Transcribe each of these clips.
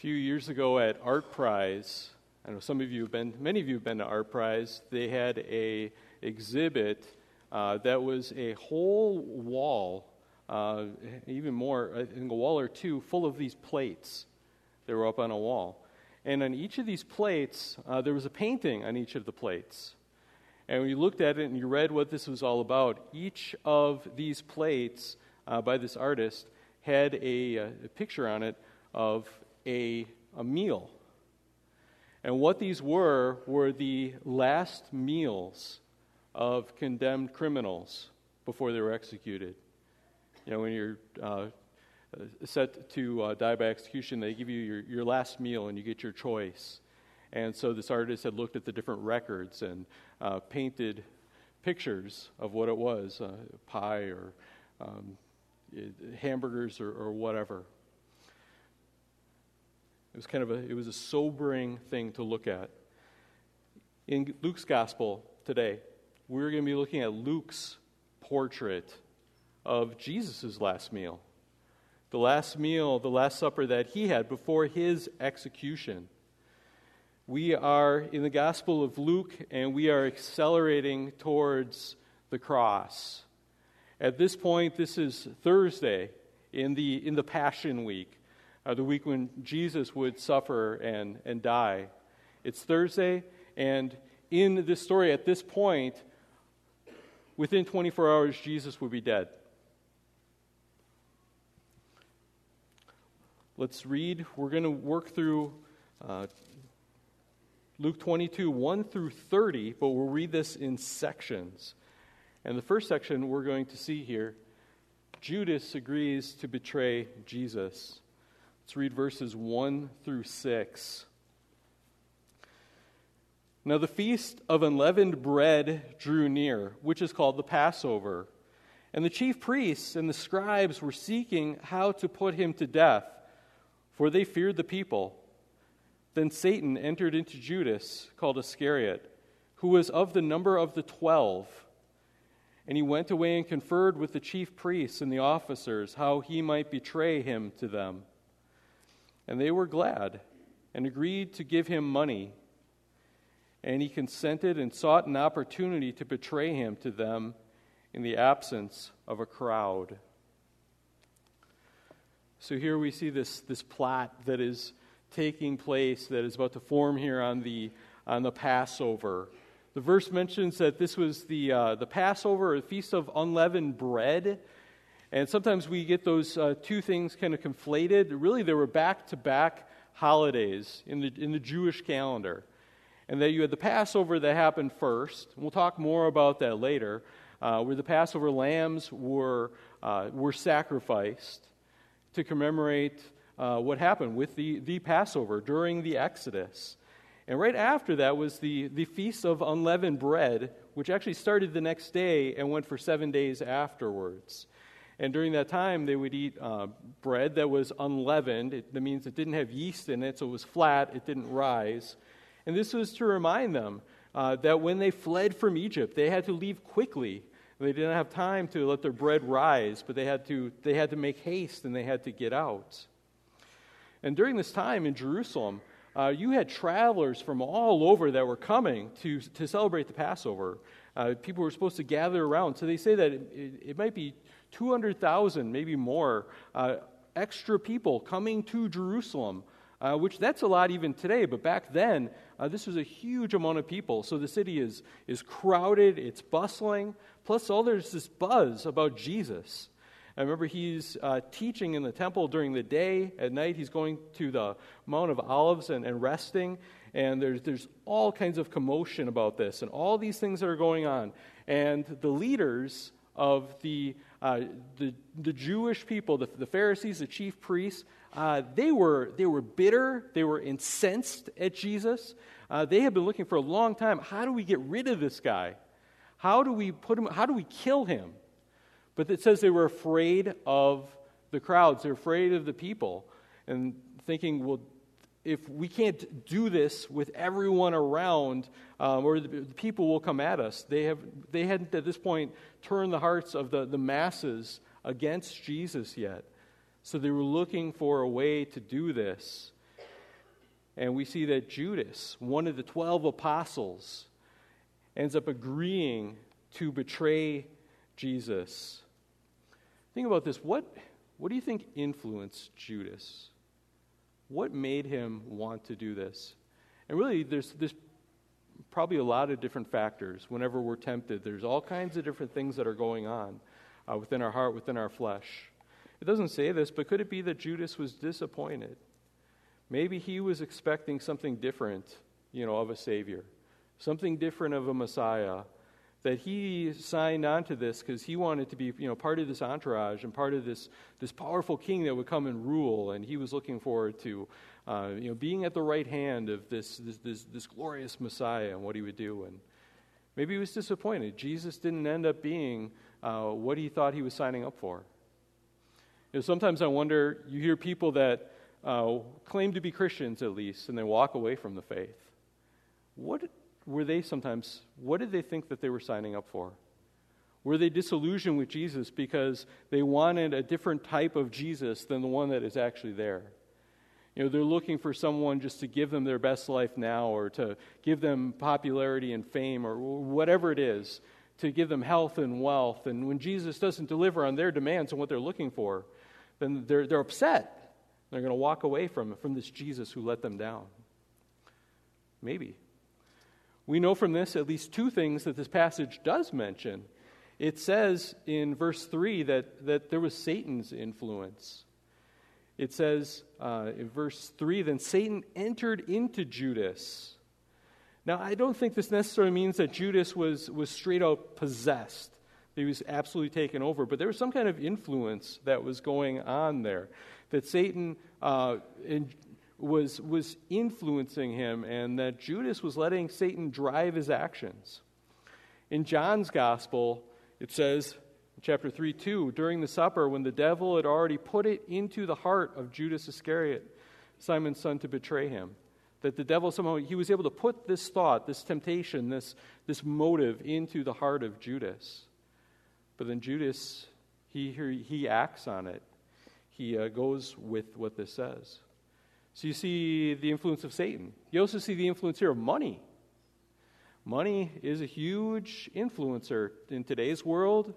few years ago at Art Prize, I know many of you have been to Art Prize. They had a exhibit that was a whole wall, even more, I think a wall or two, full of these plates. They were up on a wall. And on each of these plates, there was a painting on each of the plates. And when you looked at it and you read what this was all about, each of these plates by this artist had a picture on it of a meal. And what these were the last meals of condemned criminals before they were executed. You know, when you're set to die by execution, they give you your last meal and you get your choice. And so this artist had looked at the different records and painted pictures of what it was, pie or hamburgers or whatever. It was a sobering thing to look at. In Luke's gospel today, we're going to be looking at Luke's portrait of Jesus' last meal. The last meal, the Last Supper that he had before his execution. We are in the Gospel of Luke, and we are accelerating towards the cross. At this point, this is Thursday in the Passion Week, the week when Jesus would suffer and die. It's Thursday, and in this story, at this point, within 24 hours, Jesus would be dead. Let's read. We're going to work through Luke 22, 1 through 30, but we'll read this in sections. And the first section we're going to see here, Judas agrees to betray Jesus. Let's read verses 1 through 6. Now the feast of unleavened bread drew near, which is called the Passover. And the chief priests and the scribes were seeking how to put him to death, for they feared the people. Then Satan entered into Judas, called Iscariot, who was of the number of the 12. And he went away and conferred with the chief priests and the officers how he might betray him to them. And they were glad and agreed to give him money. And he consented and sought an opportunity to betray him to them in the absence of a crowd. So here we see this plot that is taking place, that is about to form here on the Passover. The verse mentions that this was the Passover, or the Feast of Unleavened Bread. And sometimes we get those two things kind of conflated. Really, they were back-to-back holidays in the Jewish calendar. And that you had the Passover that happened first. We'll talk more about that later, where the Passover lambs were sacrificed to commemorate what happened with the Passover during the Exodus. And right after that was the Feast of Unleavened Bread, which actually started the next day and went for 7 days afterwards. And during that time, they would eat bread that was unleavened. That means it didn't have yeast in it, so it was flat, it didn't rise. And this was to remind them that when they fled from Egypt, they had to leave quickly. They didn't have time to let their bread rise, but they had to make haste and they had to get out. And during this time in Jerusalem, you had travelers from all over that were coming to celebrate the Passover. People were supposed to gather around. So they say that it might be 200,000, maybe more, extra people coming to Jerusalem, which that's a lot even today. But back then, this was a huge amount of people. So the city is crowded, it's bustling. Plus, there's this buzz about Jesus. I remember he's teaching in the temple during the day. At night, he's going to the Mount of Olives and resting. And there's all kinds of commotion about this and all these things that are going on. And the leaders of the Jewish people, the Pharisees, the chief priests, they were bitter. They were incensed at Jesus. They had been looking for a long time. How do we get rid of this guy? How do we put him? How do we kill him? But it says they were afraid of the crowds. They're afraid of the people, and thinking, well, if we can't do this with everyone around, or the people will come at us. They hadn't at this point turned the hearts of the masses against Jesus yet. So they were looking for a way to do this. And we see that Judas, one of the 12 apostles, ends up agreeing to betray Jesus. Think about this. What do you think influenced Judas? What made him want to do this? And really, there's probably a lot of different factors. Whenever we're tempted, there's all kinds of different things that are going on within our heart, within our flesh. It doesn't say this, but could it be that Judas was disappointed? Maybe he was expecting something different, of a Savior, something different of a Messiah, that he signed on to this because he wanted to be, part of this entourage and part of this powerful king that would come and rule, and he was looking forward to, being at the right hand of this glorious Messiah and what he would do. And maybe he was disappointed. Jesus didn't end up being what he thought he was signing up for. Sometimes I wonder, you hear people that claim to be Christians at least, and they walk away from the faith. What did they think that they were signing up for? Were they disillusioned with Jesus because they wanted a different type of Jesus than the one that is actually there? They're looking for someone just to give them their best life now, or to give them popularity and fame, or whatever it is, to give them health and wealth. And when Jesus doesn't deliver on their demands and what they're looking for, then they're upset. They're going to walk away from this Jesus who let them down. Maybe. We know from this at least two things that this passage does mention. It says in verse 3 that there was Satan's influence. It says in verse 3, then Satan entered into Judas. Now, I don't think this necessarily means that Judas was straight out possessed. He was absolutely taken over. But there was some kind of influence that was going on there, that Satan was influencing him, and that Judas was letting Satan drive his actions. In John's Gospel, it says, in chapter 3:2, during the supper, when the devil had already put it into the heart of Judas Iscariot, Simon's son, to betray him, that the devil somehow, he was able to put this thought, this temptation, this motive into the heart of Judas. But then Judas, he acts on it. He goes with what this says. So you see the influence of Satan. You also see the influence here of money. Money is a huge influencer in today's world.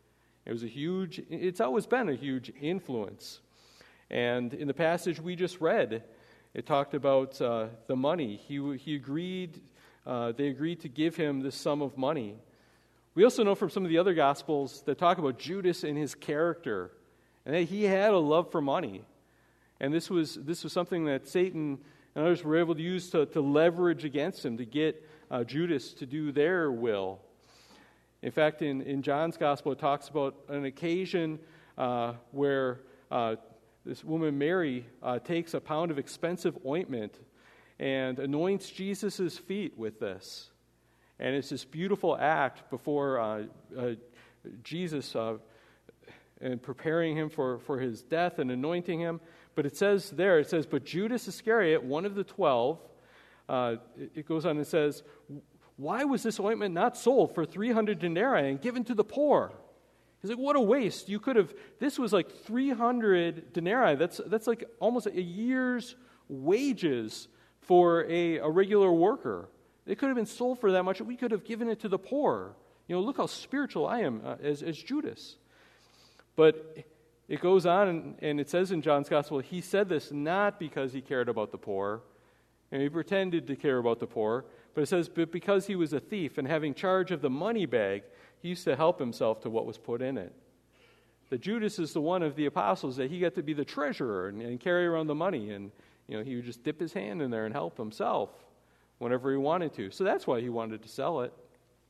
It's always been a huge influence. And in the passage we just read, it talked about the money. They agreed to give him this sum of money. We also know from some of the other Gospels that talk about Judas and his character, and that he had a love for money. And this was something that Satan and others were able to use to leverage against him, to get Judas to do their will. In fact, in John's Gospel, it talks about an occasion where this woman, Mary, takes a pound of expensive ointment and anoints Jesus' feet with this. And it's this beautiful act before Jesus and preparing him for his death and anointing him. But it says, but Judas Iscariot, one of the 12, it goes on and says, why was this ointment not sold for 300 denarii and given to the poor? He's like, what a waste. This was like 300 denarii. That's like almost a year's wages for a regular worker. It could have been sold for that much. We could have given it to the poor. Look how spiritual I am as Judas. But it goes on, and it says in John's Gospel, he said this not because he cared about the poor, and he pretended to care about the poor, but it says, but because he was a thief and having charge of the money bag, he used to help himself to what was put in it. That Judas is the one of the apostles that he got to be the treasurer and carry around the money, and he would just dip his hand in there and help himself whenever he wanted to. So that's why he wanted to sell it.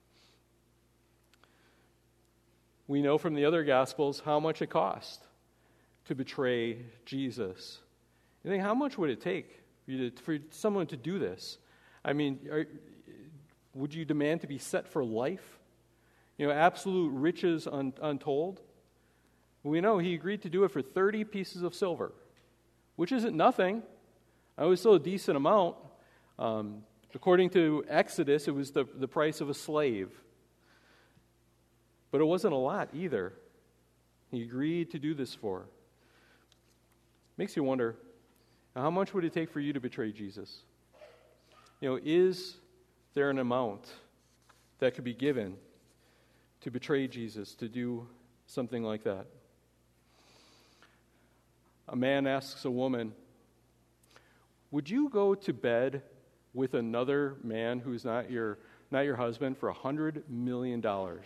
We know from the other Gospels how much it cost to betray Jesus. You think, how much would it take for someone to do this? I mean, would you demand to be set for life? Absolute riches untold? We know he agreed to do it for 30 pieces of silver, which isn't nothing. It was still a decent amount. According to Exodus, it was the price of a slave. But it wasn't a lot either. He agreed to do this for. Makes you wonder, Now, how much would it take for you to betray Jesus? Is there an amount that could be given to betray Jesus, to do something like that? A man asks a woman, would you go to bed with another man who's not your husband for $100 million?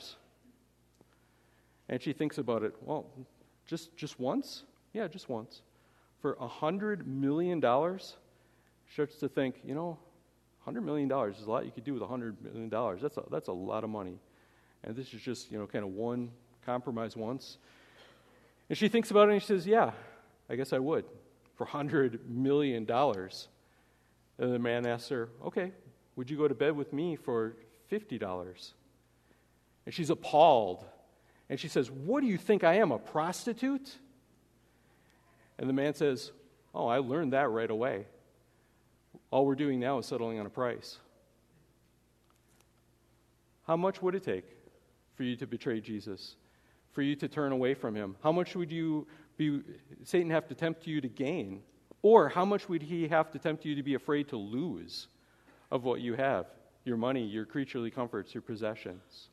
And she thinks about it. Well, just once? Yeah, just once. For $100 million? She starts to think, $100 million is a lot you could do with $100 million. That's a lot of money. And this is just, kind of one compromise once. And she thinks about it and she says, yeah, I guess I would. For $100 million. And the man asks her, okay, would you go to bed with me for $50? And she's appalled. And she says, what do you think I am, a prostitute? And the man says, oh, I learned that right away. All we're doing now is settling on a price. How much would it take for you to betray Jesus, for you to turn away from him? How much would Satan have to tempt you to gain? Or how much would he have to tempt you to be afraid to lose of what you have, your money, your creaturely comforts, your possessions?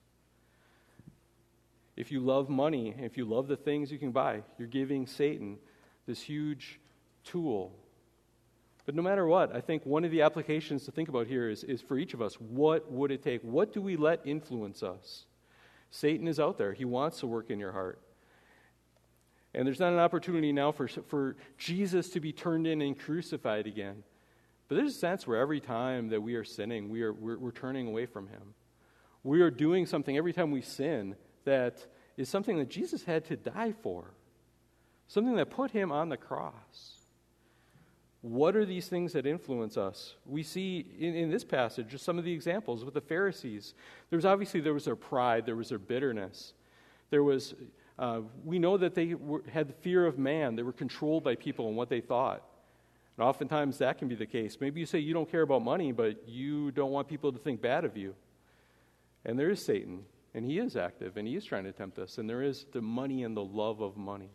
If you love money, if you love the things you can buy, you're giving Satan this huge tool. But no matter what, I think one of the applications to think about here is for each of us, what would it take? What do we let influence us? Satan is out there. He wants to work in your heart. And there's not an opportunity now for Jesus to be turned in and crucified again. But there's a sense where every time that we are sinning, we're turning away from him. We are doing something every time we sin that is something that Jesus had to die for. Something that put him on the cross. What are these things that influence us? We see in this passage just some of the examples with the Pharisees. There was their pride, there was their bitterness. We know that they had the fear of man. They were controlled by people and what they thought. And oftentimes that can be the case. Maybe you say you don't care about money, but you don't want people to think bad of you. And there is Satan, and he is active, and he is trying to tempt us. And there is the money and the love of money.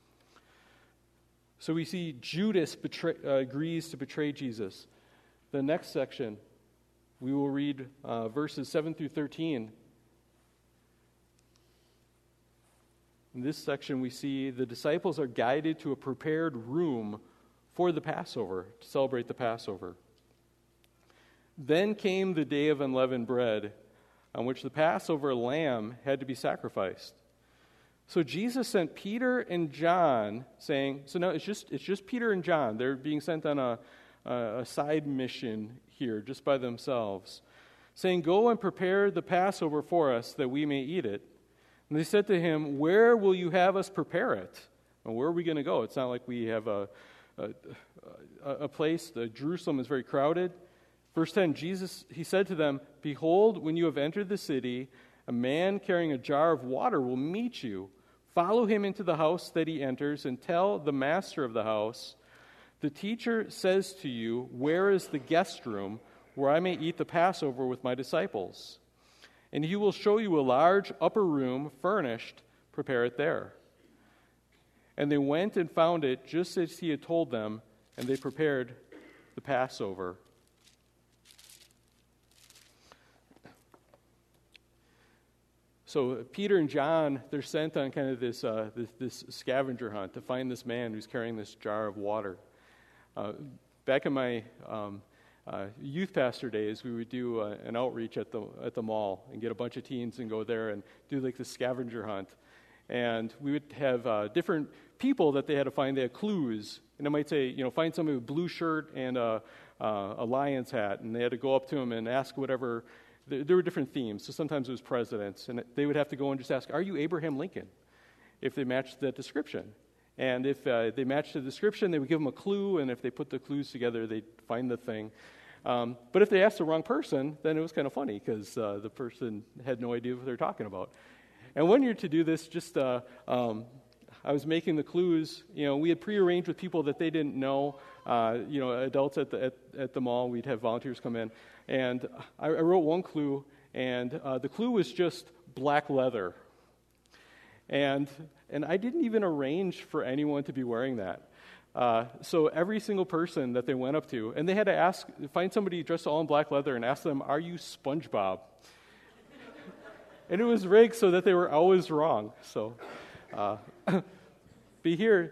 So we see Judas agrees to betray Jesus. The next section, we will read verses 7 through 13. In this section, we see the disciples are guided to a prepared room for the Passover, to celebrate the Passover. Then came the day of unleavened bread, on which the Passover lamb had to be sacrificed. So Jesus sent Peter and John, saying, so now it's just Peter and John. They're being sent on a side mission here, just by themselves, saying, go and prepare the Passover for us, that we may eat it. And they said to him, where will you have us prepare it? And where are we going to go? It's not like we have a place. Jerusalem is very crowded. Verse 10, he said to them, behold, when you have entered the city, a man carrying a jar of water will meet you. Follow him into the house that he enters and tell the master of the house, the teacher says to you, where is the guest room where I may eat the Passover with my disciples? And he will show you a large upper room furnished. Prepare it there. And they went and found it just as he had told them, and they prepared the Passover. So Peter and John, they're sent on kind of this scavenger hunt to find this man who's carrying this jar of water. Back in my youth pastor days, we would do an outreach at the mall and get a bunch of teens and go there and do like this scavenger hunt. And we would have different people that they had to find. They had clues, and it might say, find somebody with a blue shirt and a lion's hat, and they had to go up to them and ask whatever. There were different themes, so sometimes it was presidents, and they would have to go and just ask, are you Abraham Lincoln? If they matched that description. And if they matched the description, they would give them a clue, and if they put the clues together, they'd find the thing. But if they asked the wrong person, then it was kind of funny, because the person had no idea what they're talking about. And one year to do this, I was making the clues. We had prearranged with people that they didn't know. Adults at the mall. We'd have volunteers come in, and I wrote one clue, and the clue was just black leather. And I didn't even arrange for anyone to be wearing that. So every single person that they went up to, and they had to find somebody dressed all in black leather and ask them, "Are you SpongeBob?" And it was rigged so that they were always wrong. So, but here,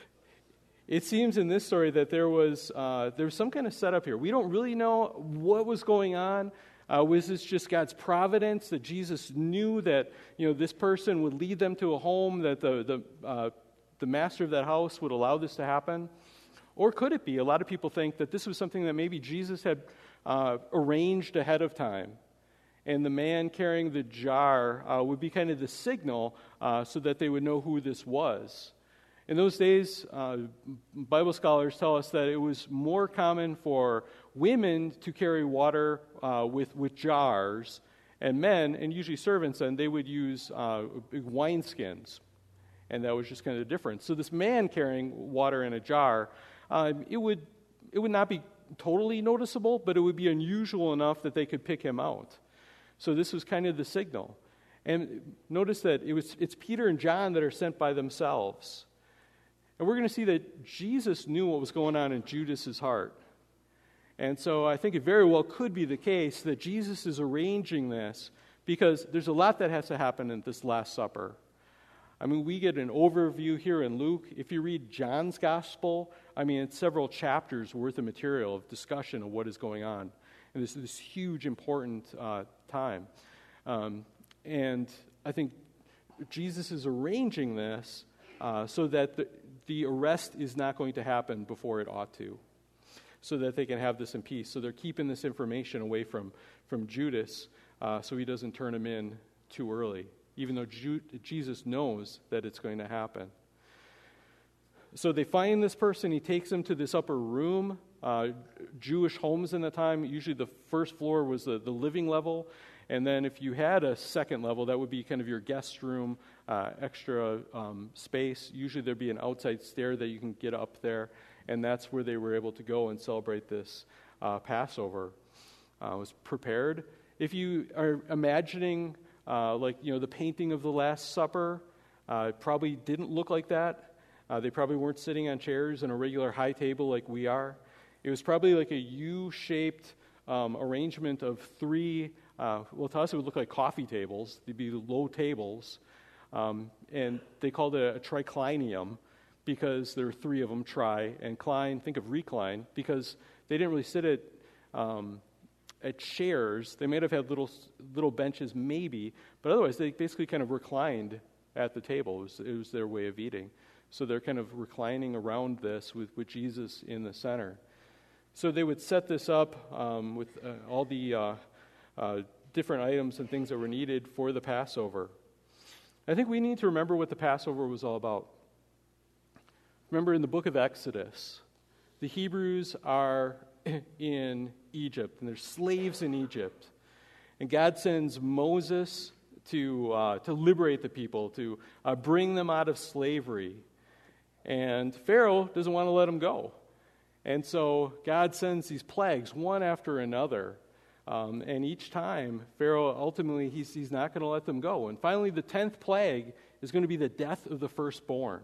it seems in this story that there was some kind of setup here. We don't really know what was going on. Was this just God's providence that Jesus knew that this person would lead them to a home, that the master of that house would allow this to happen? Or could it be? A lot of people think that this was something that maybe Jesus had arranged ahead of time. And the man carrying the jar would be kind of the signal so that they would know who this was. In those days, Bible scholars tell us that it was more common for women to carry water with jars, and men, and usually servants, and they would use big wineskins. And that was just kind of the difference. So this man carrying water in a jar, it would not be totally noticeable, but it would be unusual enough that they could pick him out. So this was kind of the signal. And notice that it's Peter and John that are sent by themselves. And we're going to see that Jesus knew what was going on in Judas's heart. And so I think it very well could be the case that Jesus is arranging this because there's a lot that has to happen in this Last Supper. I mean, we get an overview here in Luke. If you read John's Gospel, it's several chapters worth of material of discussion of what is going on. And this huge, important time. And I think Jesus is arranging this so that the arrest is not going to happen before it ought to, so that they can have this in peace. So they're keeping this information away from Judas so he doesn't turn him in too early, even though Jesus knows that it's going to happen. So they find this person. He takes them to this upper room. Jewish homes in the time, usually the first floor was the living level. And then if you had a second level, that would be kind of your guest room, extra space. Usually there'd be an outside stair that you can get up there. And that's where they were able to go and celebrate this Passover. It was prepared. If you are imagining the painting of the Last Supper, it probably didn't look like that. They probably weren't sitting on chairs and a regular high table like we are. It was probably like a U-shaped arrangement of three, to us it would look like coffee tables. They'd be low tables. And they called it a triclinium because there were three of them, tri, and cline, think of recline, because they didn't really sit at chairs. They might have had little benches maybe, but otherwise they basically kind of reclined at the table. It was their way of eating. So they're kind of reclining around this with Jesus in the center. So they would set this up with all the different items and things that were needed for the Passover. I think we need to remember what the Passover was all about. Remember in the book of Exodus, the Hebrews are in Egypt, and they're slaves in Egypt. And God sends Moses to liberate the people, to bring them out of slavery. And Pharaoh doesn't want to let them go. And so God sends these plagues, one after another. And each time, Pharaoh ultimately, he's not going to let them go. And finally, the 10th plague is going to be the death of the firstborn.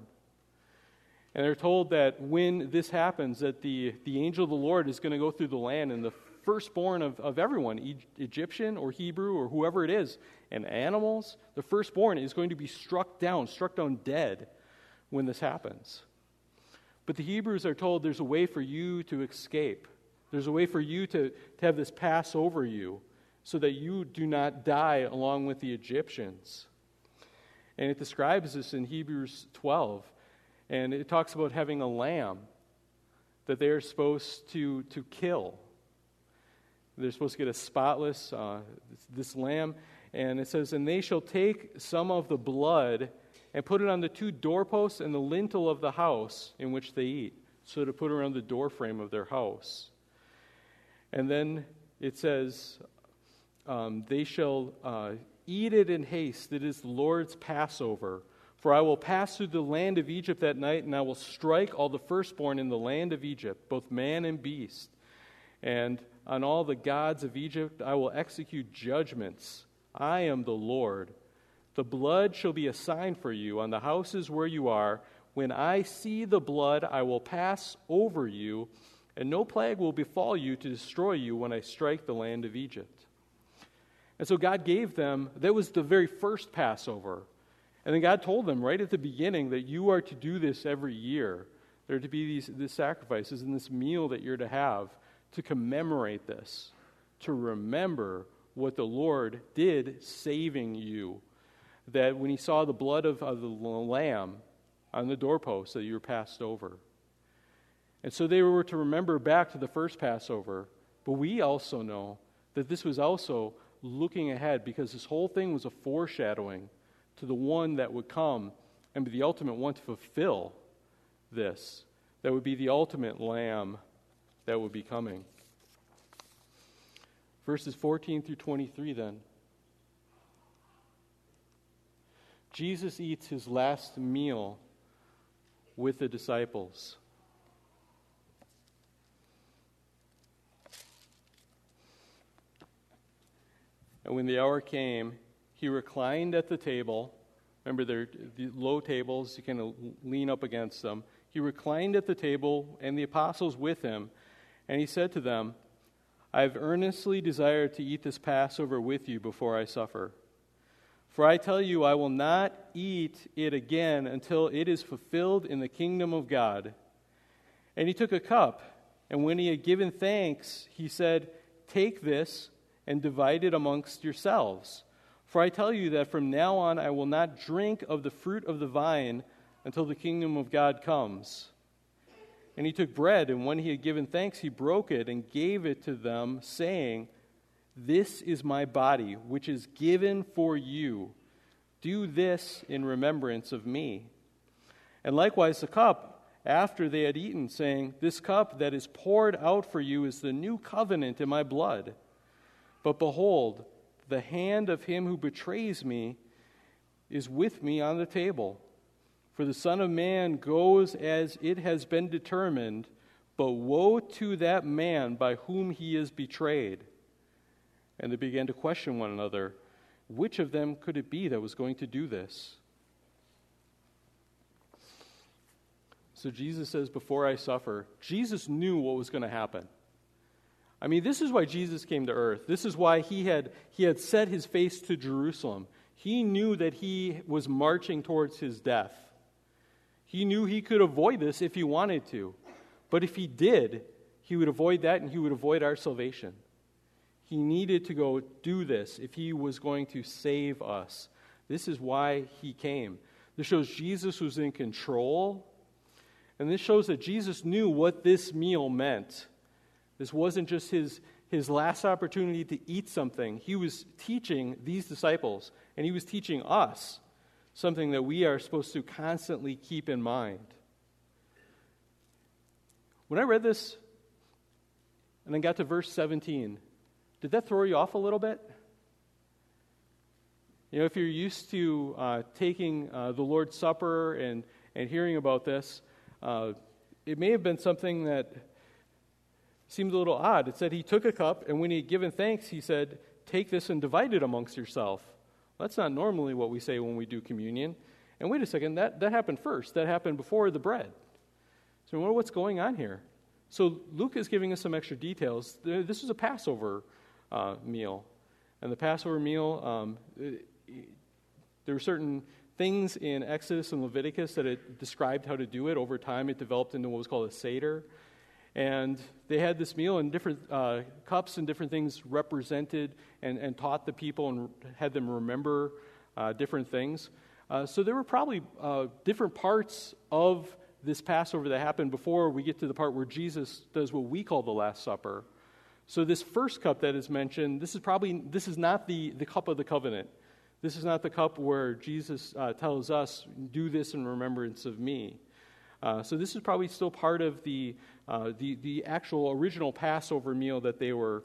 And they're told that when this happens, that the angel of the Lord is going to go through the land, and the firstborn of everyone, Egyptian or Hebrew or whoever it is, and animals, the firstborn is going to be struck down dead when this happens. But the Hebrews are told there's a way for you to escape. There's a way for you to have this pass over you so that you do not die along with the Egyptians. And it describes this in Hebrews 12. And it talks about having a lamb that they're supposed to kill. They're supposed to get a spotless, this lamb. And it says, and they shall take some of the blood and put it on the two doorposts and the lintel of the house in which they eat. So to put around the doorframe of their house. And then it says, they shall eat it in haste. It is the Lord's Passover. For I will pass through the land of Egypt that night, and I will strike all the firstborn in the land of Egypt, both man and beast. And on all the gods of Egypt I will execute judgments. I am the Lord. The blood shall be a sign for you on the houses where you are. when I see the blood, I will pass over you, and no plague will befall you to destroy you when I strike the land of Egypt. And so God gave them, that was the very first Passover. And then God told them right at the beginning that you are to do this every year. There are to be these sacrifices and this meal that you're to have to commemorate this, to remember what the Lord did saving you. That when he saw the blood of the lamb on the doorpost, that you were passed over. And so they were to remember back to the first Passover. But we also know that this was also looking ahead, because this whole thing was a foreshadowing to the one that would come and be the ultimate one to fulfill this. That would be the ultimate lamb that would be coming. Verses 14 through 23 then. Jesus eats his last meal with the disciples. And when the hour came, he reclined at the table. Remember, they're the low tables, you kind of lean up against them. He reclined at the table, and the apostles with him. And he said to them, I have earnestly desired to eat this Passover with you before I suffer. For I tell you, I will not eat it again until it is fulfilled in the kingdom of God. And he took a cup, and when he had given thanks, he said, Take this and divide it amongst yourselves. For I tell you that from now on I will not drink of the fruit of the vine until the kingdom of God comes. And he took bread, and when he had given thanks, he broke it and gave it to them, saying, This is my body, which is given for you. Do this in remembrance of me. And likewise the cup, after they had eaten, saying, This cup that is poured out for you is the new covenant in my blood. But behold, the hand of him who betrays me is with me on the table. For the Son of Man goes as it has been determined, but woe to that man by whom he is betrayed. And they began to question one another, which of them could it be that was going to do this? So Jesus says, before I suffer, Jesus knew what was going to happen. I mean, this is why Jesus came to earth. This is why he had set his face to Jerusalem. He knew that he was marching towards his death. He knew he could avoid this if he wanted to. But if he did, he would avoid that and he would avoid our salvation. He needed to go do this if he was going to save us. This is why he came. This shows Jesus was in control. And this shows that Jesus knew what this meal meant. This wasn't just his last opportunity to eat something. He was teaching these disciples, and he was teaching us something that we are supposed to constantly keep in mind. When I read this, and then got to verse 17, did that throw you off a little bit? You know, if you're used to taking the Lord's Supper and hearing about this, it may have been something that seemed a little odd. It said he took a cup, and when he had given thanks, he said, Take this and divide it amongst yourself. Well, that's not normally what we say when we do communion. And wait a second, that happened first. That happened before the bread. So what's going on here? So Luke is giving us some extra details. This was a Passover meal. And the Passover meal, there were certain things in Exodus and Leviticus that it described how to do it. Over time, it developed into what was called a Seder. And they had this meal, and different cups and different things represented and taught the people and had them remember different things. So there were probably different parts of this Passover that happened before we get to the part where Jesus does what we call the Last Supper. So this first cup that is mentioned, this is not the cup of the covenant. This is not the cup where Jesus tells us, do this in remembrance of me. So this is probably still part of the actual original Passover meal that they were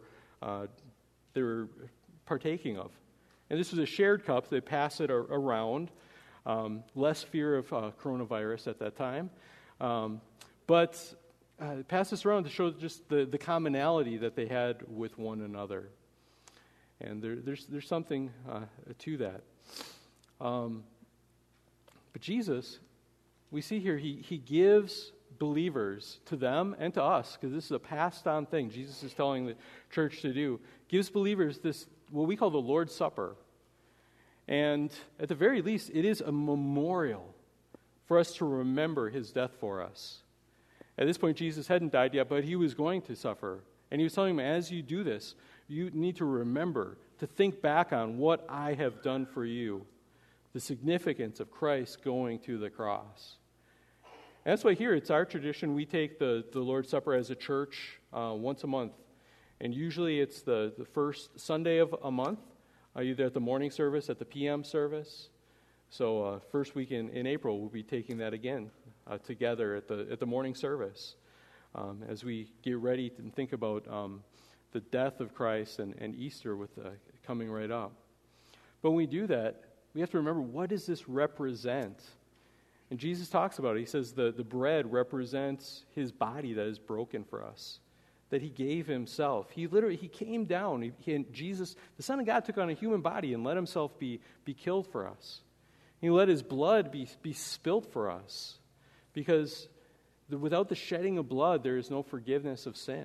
partaking of. And this was a shared cup. They pass it around. Less fear of coronavirus at that time. But pass this around to show just the commonality that they had with one another. And there's something to that. But Jesus, we see here he gives believers, to them and to us, because this is a passed on thing Jesus is telling the church to do, gives believers this, what we call the Lord's Supper. And at the very least, it is a memorial for us to remember his death for us. At this point, Jesus hadn't died yet, but he was going to suffer. And he was telling them, as you do this, you need to remember, to think back on what I have done for you, the significance of Christ going to the cross. And that's why here it's our tradition. We take the Lord's Supper as a church once a month. And usually it's the first Sunday of a month, either at the morning service, at the PM service. So first week in April, we'll be taking that again together at the morning service as we get ready and think about the death of Christ and Easter with coming right up. But when we do that, we have to remember, what does this represent? And Jesus talks about it. He says the bread represents his body that is broken for us, that he gave himself. He came down. Jesus, the Son of God, took on a human body and let himself be killed for us. He let his blood be spilt for us, because without the shedding of blood, there is no forgiveness of sin.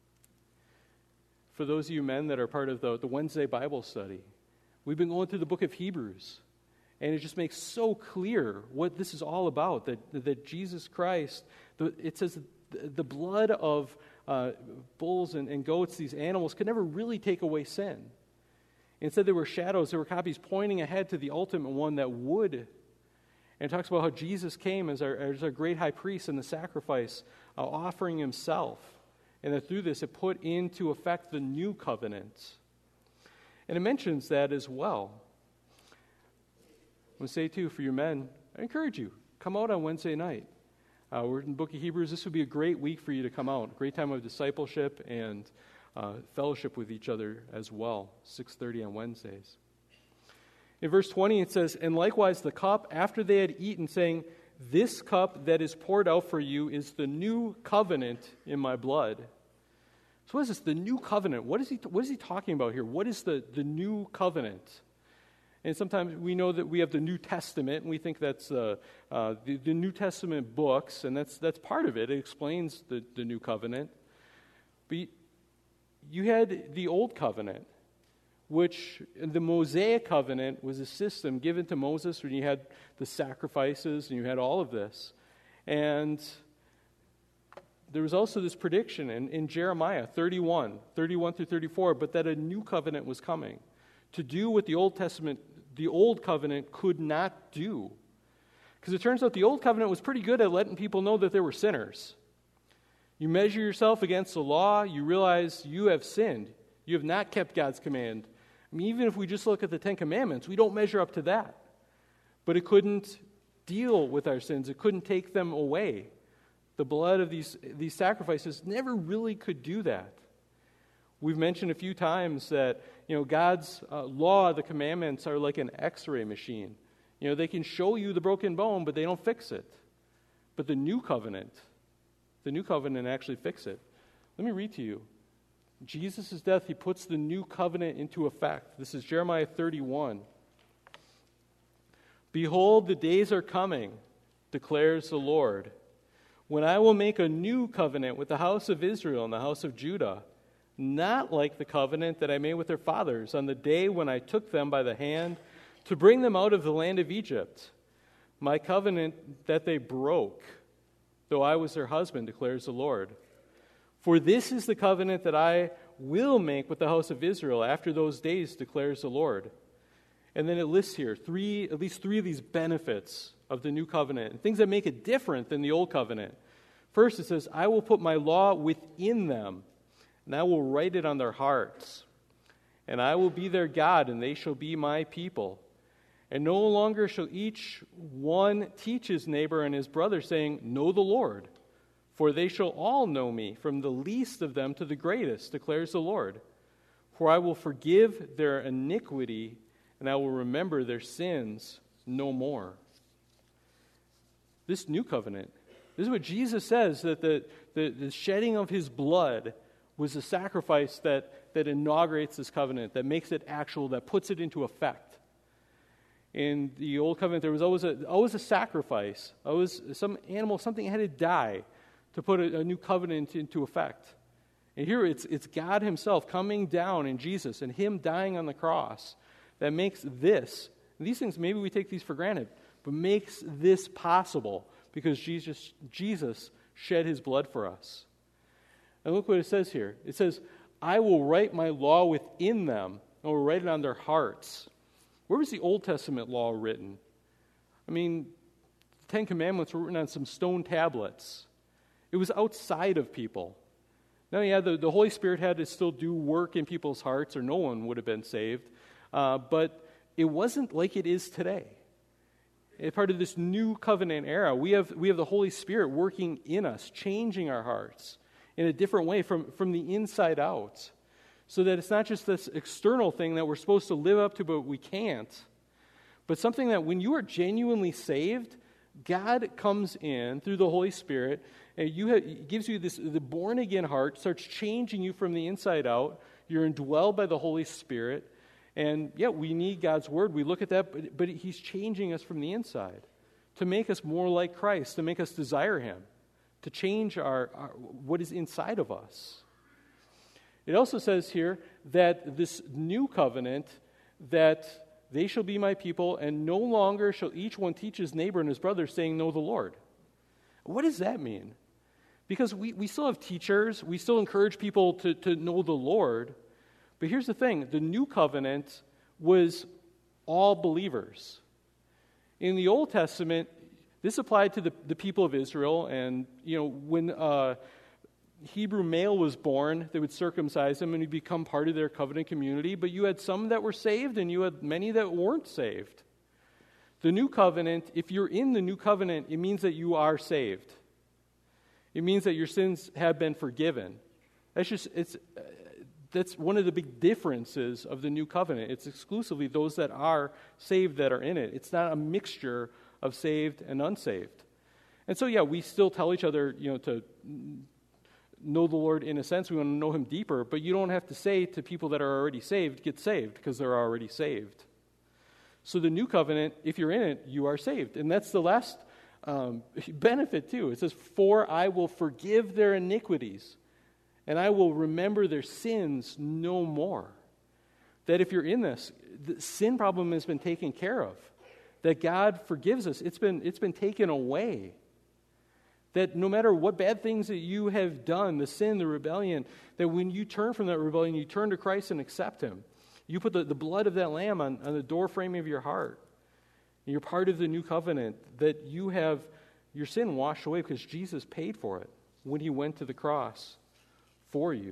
For those of you men that are part of the Wednesday Bible study, we've been going through the book of Hebrews. And it just makes so clear what this is all about, that Jesus Christ, it says the blood of bulls and goats, these animals, could never really take away sin. Instead, there were shadows, there were copies pointing ahead to the ultimate one that would. And it talks about how Jesus came as our great high priest in the sacrifice, offering himself. And that through this, it put into effect the new covenant. And it mentions that as well. I would say, too, for your men, I encourage you, come out on Wednesday night. We're in the book of Hebrews. This would be a great week for you to come out. Great time of discipleship and fellowship with each other as well, 6:30 on Wednesdays. In verse 20, it says, "And likewise the cup, after they had eaten, saying, This cup that is poured out for you is the new covenant in my blood." So what is this, the new covenant? What is he talking about here? What is the new covenant? And sometimes we know that we have the New Testament, and we think that's the New Testament books, and that's part of it. It explains the New Covenant. But you had the Old Covenant, which the Mosaic Covenant was a system given to Moses when you had the sacrifices and you had all of this. And there was also this prediction in Jeremiah 31 through 34, but that a new covenant was coming to do what the Old Covenant could not do. Because it turns out the Old Covenant was pretty good at letting people know that they were sinners. You measure yourself against the law, you realize you have sinned. You have not kept God's command. I mean, even if we just look at the Ten Commandments, we don't measure up to that. But it couldn't deal with our sins. It couldn't take them away. The blood of these sacrifices never really could do that. We've mentioned a few times that, God's law, the commandments, are like an X-ray machine. They can show you the broken bone, but they don't fix it. But the new covenant actually fixes it. Let me read to you. Jesus' death, he puts the new covenant into effect. This is Jeremiah 31. "Behold, the days are coming, declares the Lord, when I will make a new covenant with the house of Israel and the house of Judah, not like the covenant that I made with their fathers on the day when I took them by the hand to bring them out of the land of Egypt, my covenant that they broke, though I was their husband, declares the Lord. For this is the covenant that I will make with the house of Israel after those days, declares the Lord." And then it lists here at least three of these benefits of the new covenant, and things that make it different than the old covenant. First, it says, "I will put my law within them, and I will write it on their hearts. And I will be their God, and they shall be my people. And no longer shall each one teach his neighbor and his brother, saying, 'Know the Lord,' for they shall all know me, from the least of them to the greatest, declares the Lord. For I will forgive their iniquity, and I will remember their sins no more." This new covenant, this is what Jesus says, that the shedding of his blood was a sacrifice that inaugurates this covenant, that makes it actual, that puts it into effect. In the Old Covenant, there was always a sacrifice. Always some animal, something had to die to put a new covenant into effect. And here it's God himself coming down in Jesus and him dying on the cross that makes this. And these things, maybe we take these for granted, but makes this possible because Jesus shed his blood for us. And look what it says here. It says, I will write my law within them, and will write it on their hearts. Where was the Old Testament law written? I mean, the Ten Commandments were written on some stone tablets. It was outside of people. Now, yeah, the Holy Spirit had to still do work in people's hearts, or no one would have been saved. But it wasn't like it is today. It's part of this new covenant era. We have the Holy Spirit working in us, changing our hearts in a different way from the inside out. So that it's not just this external thing that we're supposed to live up to, but we can't. But something that when you are genuinely saved, God comes in through the Holy Spirit, and gives you the born-again heart, starts changing you from the inside out. You're indwelled by the Holy Spirit. And, yeah, we need God's Word. We look at that, but he's changing us from the inside to make us more like Christ, to make us desire him, to change our what is inside of us. It also says here that this new covenant, that they shall be my people, and no longer shall each one teach his neighbor and his brother, saying, know the Lord. What does that mean? Because we still have teachers, we still encourage people to know the Lord, but here's the thing, the new covenant was all believers. In the Old Testament, this applied to the people of Israel, and when Hebrew male was born, they would circumcise him and he'd become part of their covenant community, but you had some that were saved and you had many that weren't saved. The new covenant, if you're in the new covenant, it means that you are saved. It means that your sins have been forgiven. That's one of the big differences of the new covenant. It's exclusively those that are saved that are in it. It's not a mixture of saved and unsaved. And so, yeah, we still tell each other, to know the Lord in a sense. We want to know him deeper, but you don't have to say to people that are already saved, get saved, because they're already saved. So the new covenant, if you're in it, you are saved. And that's the last benefit too. It says, for I will forgive their iniquities, and I will remember their sins no more. That if you're in this, the sin problem has been taken care of. That God forgives us. It's been taken away. That no matter what bad things that you have done, the sin, the rebellion, that when you turn from that rebellion, you turn to Christ and accept him. You put the blood of that lamb on the door frame of your heart. And you're part of the new covenant, that you have your sin washed away because Jesus paid for it when he went to the cross for you.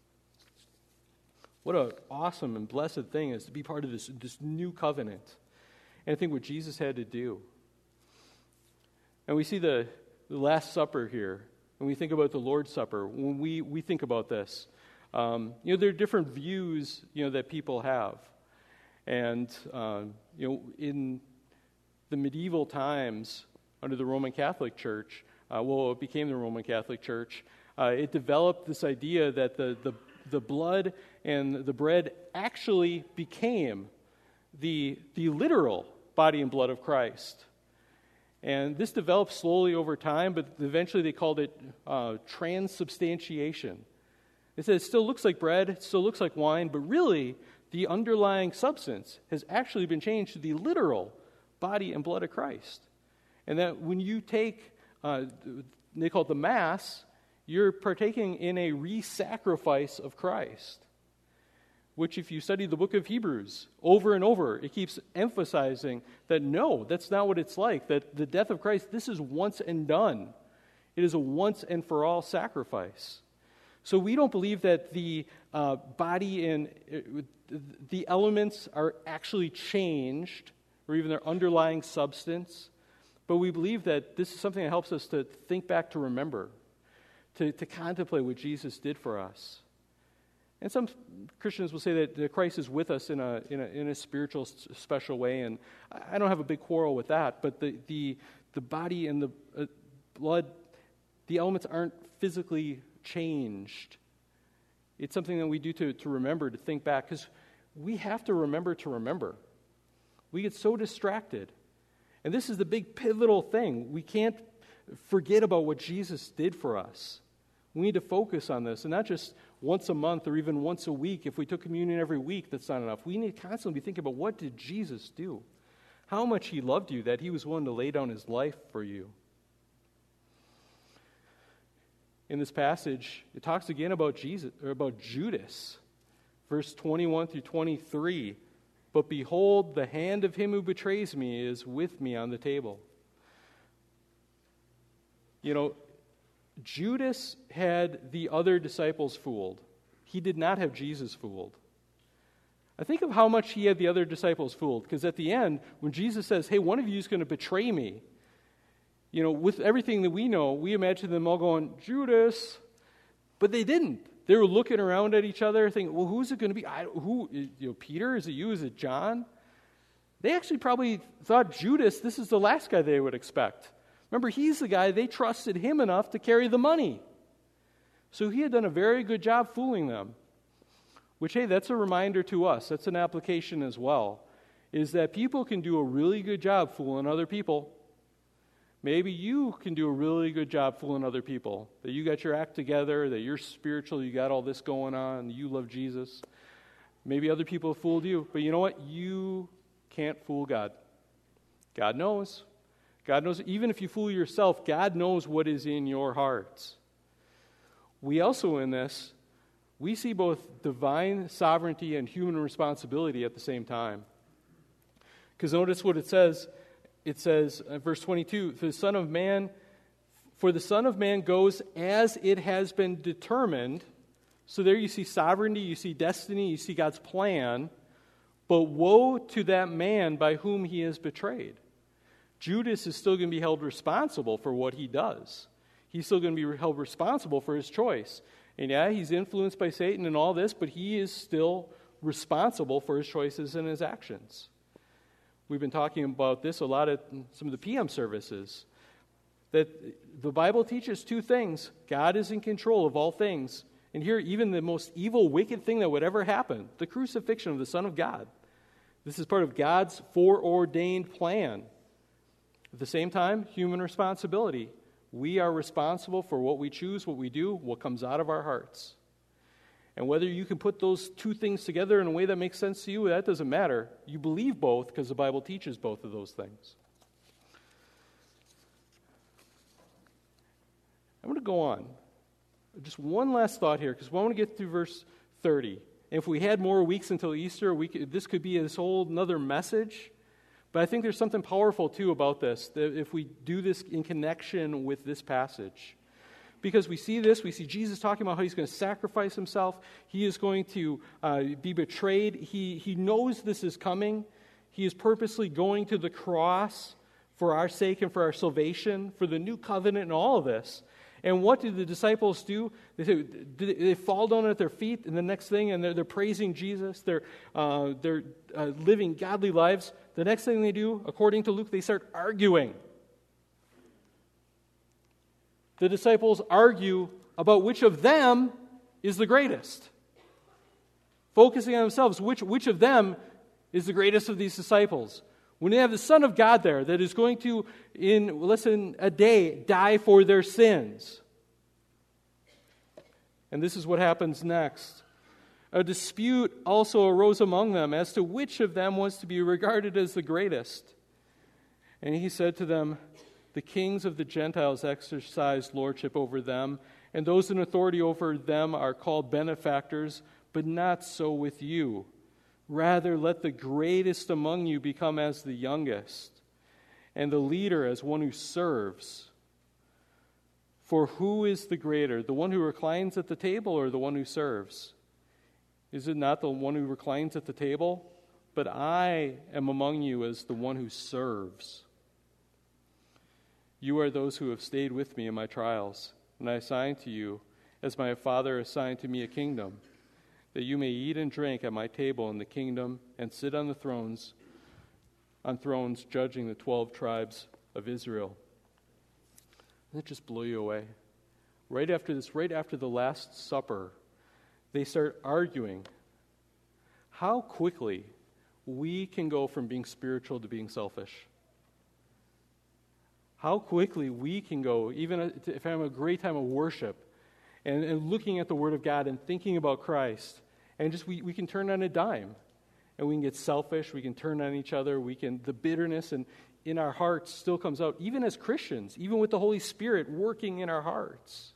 What an awesome and blessed thing is to be part of this new covenant. And I think what Jesus had to do. And we see the Last Supper here, when we think about the Lord's Supper, when we think about this, there are different views, that people have. And, in the medieval times, under the Roman Catholic Church, it became the Roman Catholic Church, it developed this idea that the blood and the bread actually became the literal body and blood of Christ. And this developed slowly over time, but eventually they called it transubstantiation. It says it still looks like bread, it still looks like wine, but really the underlying substance has actually been changed to the literal body and blood of Christ. And that when you take, they call it the Mass, you're partaking in a re-sacrifice of Christ. Which, if you study the book of Hebrews over and over, it keeps emphasizing that no, that's not what it's like. That the death of Christ, this is once and done. It is a once and for all sacrifice. So we don't believe that the body and the elements are actually changed, or even their underlying substance. But we believe that this is something that helps us to think back, to remember, to contemplate what Jesus did for us. And some Christians will say that Christ is with us in a spiritual, special way, and I don't have a big quarrel with that. But the body and the blood, the elements aren't physically changed. It's something that we do to remember, to think back, because we have to remember to remember. We get so distracted. And this is the big pivotal thing. We can't forget about what Jesus did for us. We need to focus on this, and not just once a month or even once a week. If we took communion every week, that's not enough. We need to constantly be thinking about, what did Jesus do? How much he loved you, that he was willing to lay down his life for you. In this passage, it talks again about Judas. Verse 21 through 23. But behold, the hand of him who betrays me is with me on the table. You know, Judas had the other disciples fooled. He did not have Jesus fooled. I think of how much he had the other disciples fooled, because at the end, when Jesus says, hey, one of you is going to betray me, you know, with everything that we know, we imagine them all going, Judas. But they didn't. They were looking around at each other thinking, well, who's it going to be? Peter? Is it you? Is it John? They actually probably thought Judas, this is the last guy they would expect. Remember, he's the guy, they trusted him enough to carry the money. So he had done a very good job fooling them. Which, hey, that's a reminder to us. That's an application as well. Is that people can do a really good job fooling other people. Maybe you can do a really good job fooling other people. That you got your act together, that you're spiritual, you got all this going on, you love Jesus. Maybe other people have fooled you. But you know what? You can't fool God. God knows. God knows. Even if you fool yourself, God knows what is in your hearts. We also, in this, we see both divine sovereignty and human responsibility at the same time. Because notice what it says. It says, verse 22, for the Son of Man goes as it has been determined. So there you see sovereignty, you see destiny, you see God's plan. But woe to that man by whom he is betrayed. Judas is still going to be held responsible for what he does. He's still going to be held responsible for his choice. And yeah, he's influenced by Satan and all this, but he is still responsible for his choices and his actions. We've been talking about this a lot at some of the PM services. That the Bible teaches two things. God is in control of all things. And here, even the most evil, wicked thing that would ever happen, the crucifixion of the Son of God. This is part of God's foreordained plan. At the same time, human responsibility. We are responsible for what we choose, what we do, what comes out of our hearts. And whether you can put those two things together in a way that makes sense to you, that doesn't matter. You believe both because the Bible teaches both of those things. I'm going to go on. Just one last thought here, because we want to get through verse 30. And if we had more weeks until Easter, this could be this whole another message. But I think there's something powerful, too, about this, that if we do this in connection with this passage. Because we see Jesus talking about how he's going to sacrifice himself. He is going to be betrayed. He knows this is coming. He is purposely going to the cross for our sake and for our salvation, for the new covenant and all of this. And what do the disciples do? They fall down at their feet, and the next thing, and they're praising Jesus. They're living godly lives. The next thing they do, according to Luke, they start arguing. The disciples argue about which of them is the greatest. Focusing on themselves, which of them is the greatest of these disciples. When they have the Son of God there that is going to, in less than a day, die for their sins. And this is what happens next. A dispute also arose among them as to which of them was to be regarded as the greatest. And he said to them, the kings of the Gentiles exercise lordship over them, and those in authority over them are called benefactors, but not so with you. Rather, let the greatest among you become as the youngest, and the leader as one who serves. For who is the greater, the one who reclines at the table or the one who serves? Is it not the one who reclines at the table? But I am among you as the one who serves. You are those who have stayed with me in my trials, and I assign to you, as my Father assigned to me, a kingdom, that you may eat and drink at my table in the kingdom and sit on thrones judging the 12 tribes of Israel. Doesn't it just blow you away? Right after this, right after the Last Supper, they start arguing. How quickly we can go from being spiritual to being selfish. How quickly we can go, even if I'm having a great time of worship and looking at the Word of God and thinking about Christ, and just we can turn on a dime. And we can get selfish, we can turn on each other, the bitterness in our hearts still comes out, even as Christians, even with the Holy Spirit working in our hearts.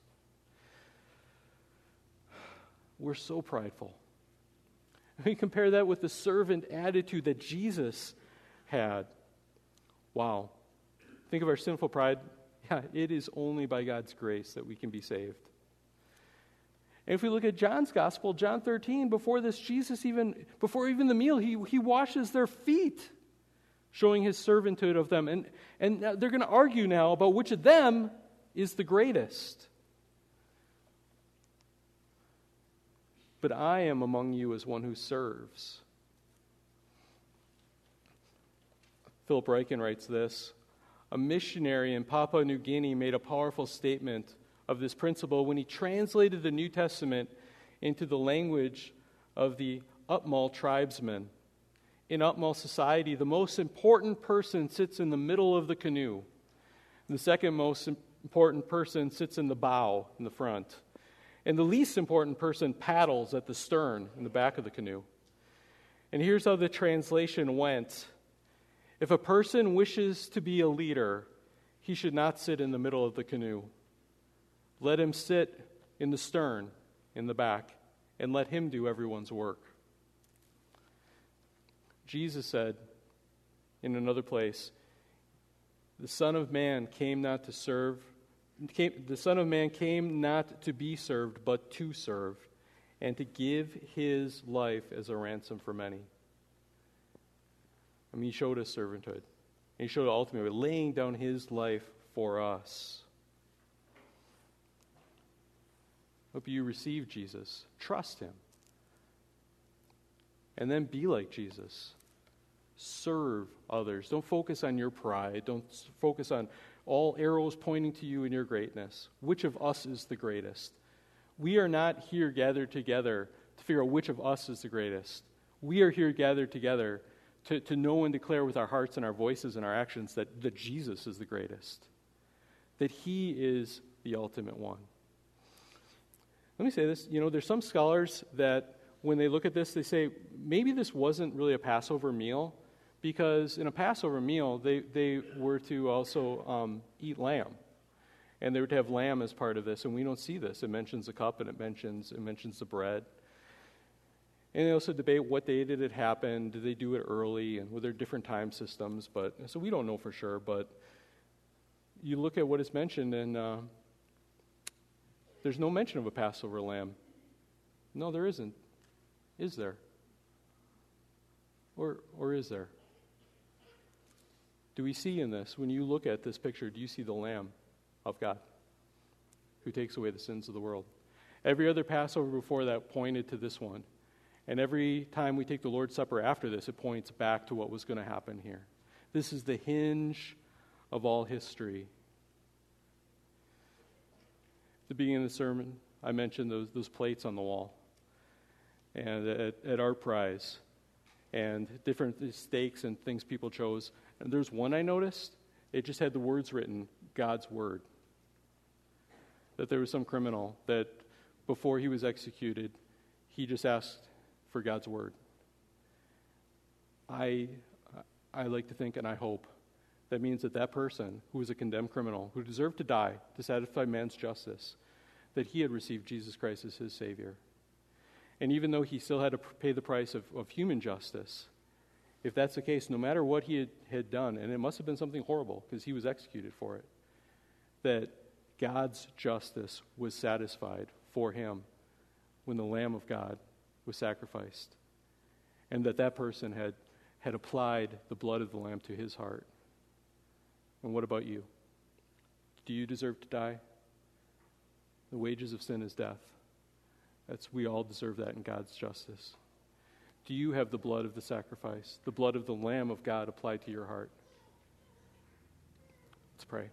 We're so prideful. We compare that with the servant attitude that Jesus had. Wow. Think of our sinful pride. Yeah, it is only by God's grace that we can be saved. And if we look at John's gospel, John 13, before this, before even the meal, he washes their feet, showing his servanthood of them. And they're going to argue now about which of them is the greatest. But I am among you as one who serves. Philip Ryken writes this: a missionary in Papua New Guinea made a powerful statement of this principle when he translated the New Testament into the language of the Utmal tribesmen. In Utmal society, the most important person sits in the middle of the canoe. The second most important person sits in the bow, in the front. And the least important person paddles at the stern, in the back of the canoe. And here's how the translation went. If a person wishes to be a leader, he should not sit in the middle of the canoe. Let him sit in the stern, in the back, and let him do everyone's work. Jesus said in another place, the Son of Man came not to be served, but to serve, and to give his life as a ransom for many. I mean, he showed us servanthood. And he showed ultimately laying down his life for us. Hope you receive Jesus. Trust him. And then be like Jesus. Serve others. Don't focus on your pride. Don't focus on all arrows pointing to you and your greatness. Which of us is the greatest? We are not here gathered together to figure out which of us is the greatest. We are here gathered together to know and declare with our hearts and our voices and our actions that Jesus is the greatest. That he is the ultimate one. Let me say this. There's some scholars that when they look at this, they say, maybe this wasn't really a Passover meal, because in a Passover meal, they were to also eat lamb. And they were to have lamb as part of this, and we don't see this. It mentions the cup, and it mentions the bread. And they also debate what day did it happen, did they do it early, and were there different time systems, so we don't know for sure, but you look at what is mentioned, and there's no mention of a Passover lamb. No, there isn't. Is there? Or is there? Do we see in this, when you look at this picture, do you see the Lamb of God who takes away the sins of the world? Every other Passover before that pointed to this one. And every time we take the Lord's Supper after this, it points back to what was going to happen here. This is the hinge of all history. At the beginning of the sermon, I mentioned those plates on the wall, and at Art Prize, and different stakes and things people chose. And there's one I noticed, it just had the words written, God's Word. That there was some criminal that before he was executed, he just asked for God's Word. I like to think, and I hope, that means that person who was a condemned criminal, who deserved to die to satisfy man's justice, that he had received Jesus Christ as his Savior. And even though he still had to pay the price of human justice, if that's the case, no matter what he had done, and it must have been something horrible because he was executed for it, that God's justice was satisfied for him when the Lamb of God was sacrificed, and that person had applied the blood of the Lamb to his heart. And what about you? Do you deserve to die? The wages of sin is death. We all deserve that in God's justice. Do you have the blood of the sacrifice, the blood of the Lamb of God applied to your heart? Let's pray.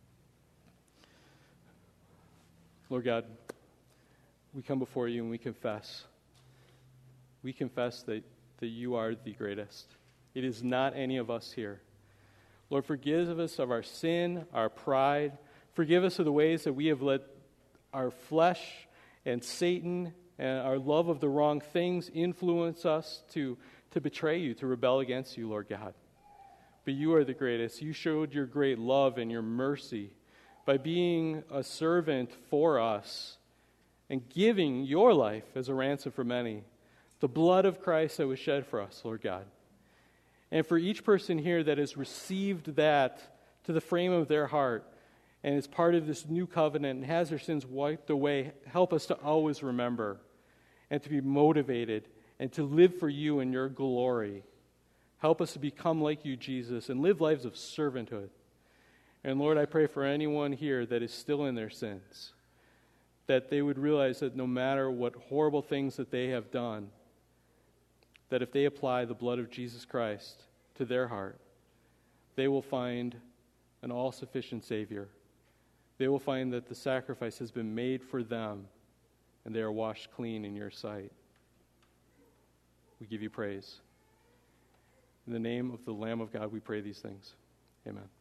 Lord God, we come before you and we confess. We confess that that you are the greatest. It is not any of us here. Lord, forgive us of our sin, our pride. Forgive us of the ways that we have let our flesh and Satan and our love of the wrong things influence us to betray you, to rebel against you, Lord God. But you are the greatest. You showed your great love and your mercy by being a servant for us and giving your life as a ransom for many. The blood of Christ that was shed for us, Lord God. And for each person here that has received that to the frame of their heart and is part of this new covenant and has their sins wiped away, help us to always remember and to be motivated and to live for you in your glory. Help us to become like you, Jesus, and live lives of servanthood. And Lord, I pray for anyone here that is still in their sins, that they would realize that no matter what horrible things that they have done, that if they apply the blood of Jesus Christ to their heart, they will find an all-sufficient Savior. They will find that the sacrifice has been made for them, and they are washed clean in your sight. We give you praise. In the name of the Lamb of God, we pray these things. Amen.